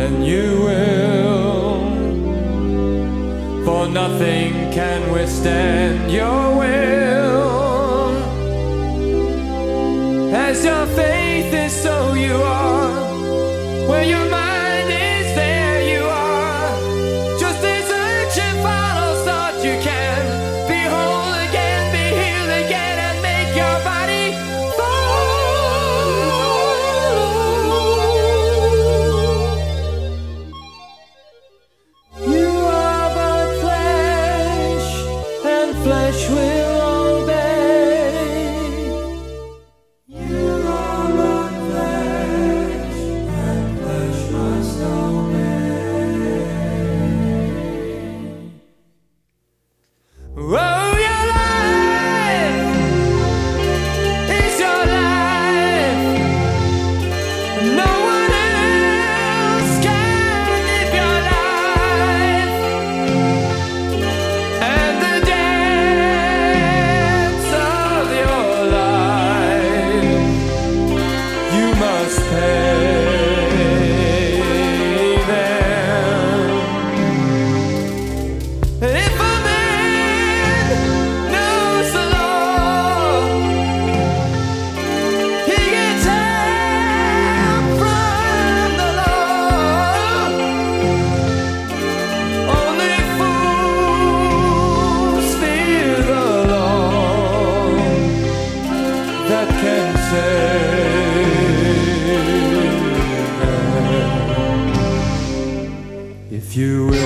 and you will, for nothing can withstand your will. As your faith is, so you are. Where your mind is, there you are. Just as search and follow thought you can. Be whole again, be healed again, and make your body follow. You are but flesh, and flesh will obey. You are but flesh, and flesh must obey. Oh, your life is your life. No one else can live your life. And the debts of your life you must pay them. If a man knows the law, he gets help from the law. Only fools fear the law that can save them. If you